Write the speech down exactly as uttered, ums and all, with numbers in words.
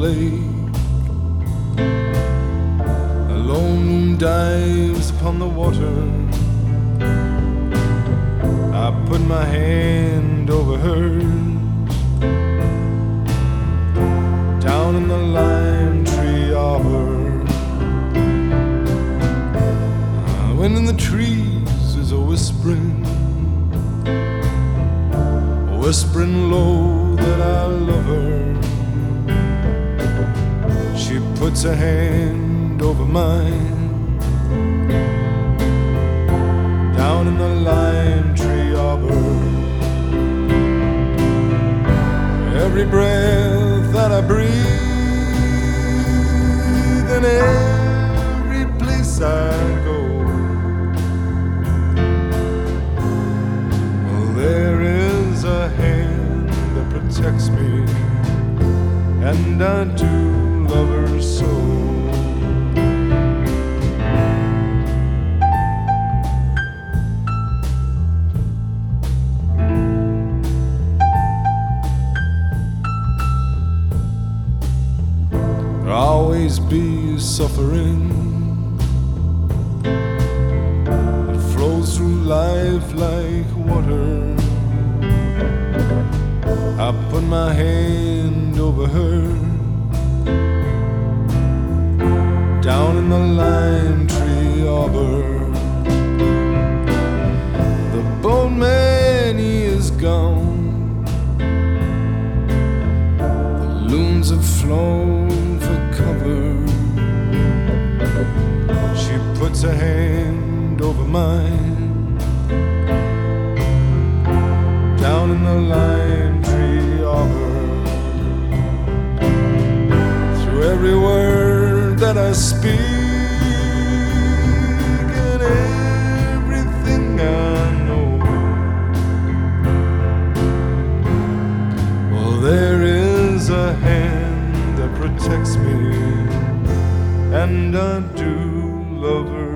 lake. A lone moon dives upon the water. I put my hand over hers, down in the lime tree arbor. Uh, when in the trees is a whispering, whispering low that I love her. She puts her hand over mine, down in the lime tree arbor. Every breath that I breathe, and every place I go, well, there is a hand that protects me, and I do love her so. There'll always be suffering that flows through life like water. I put my hand over her, down in the lime tree arbor. The boatman, he is gone. The loons have flown for cover. She puts her hand over mine, down in the lime tree arbor. Through every word that I speak and everything I know, well, there is a hand that protects me, and I do love her